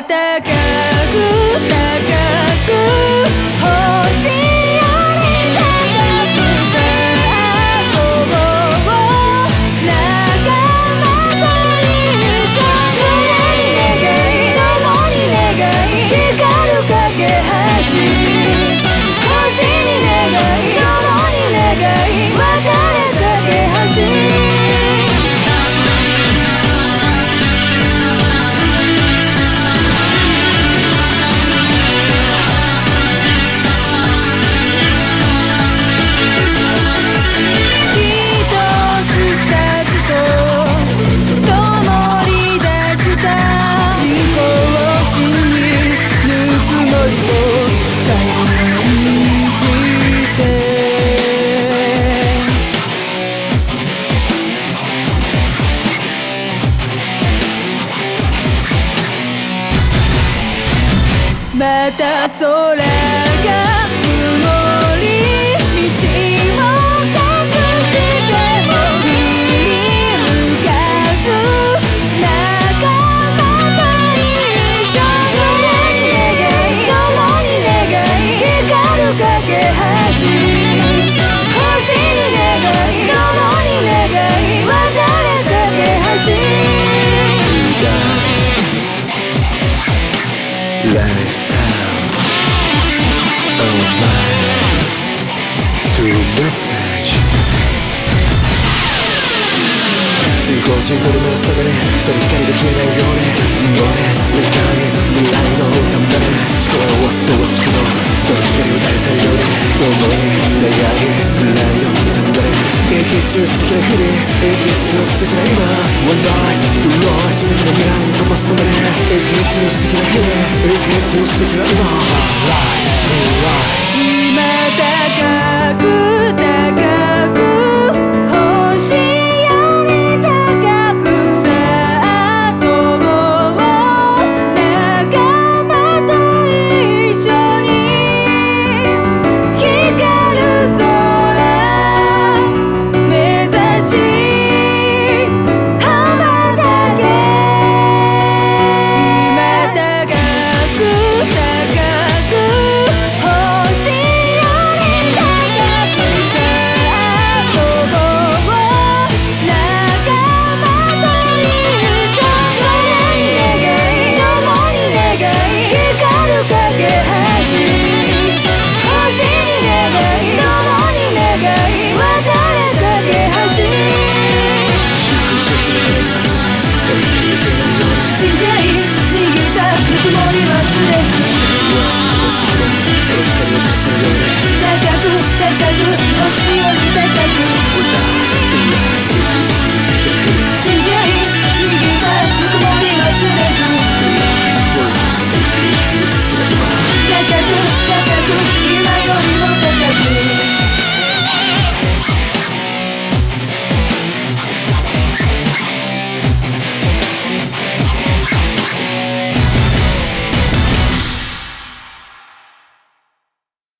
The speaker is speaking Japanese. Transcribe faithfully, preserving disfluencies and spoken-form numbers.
高く高く星より高くさあこう仲間と一緒に願い共に願い光る架け橋星に願い共に願い別れ架け橋また空が曇り道を隠しても振り向かず仲間と一緒に願い共に願い光る架け橋星に願い共に願い別れ架け橋 Lifestyle of mine to message 進行し取り戻すためにその光が消えないように俺願い未来のために力を合わせて押し込むその光を照らせるように共に願い未来のために息強い素敵な日々息強い素敵な今 One night to rise 素敵な未来に飛ばすために息強い素敵な日々息強い素敵な今 One night to rise 今高く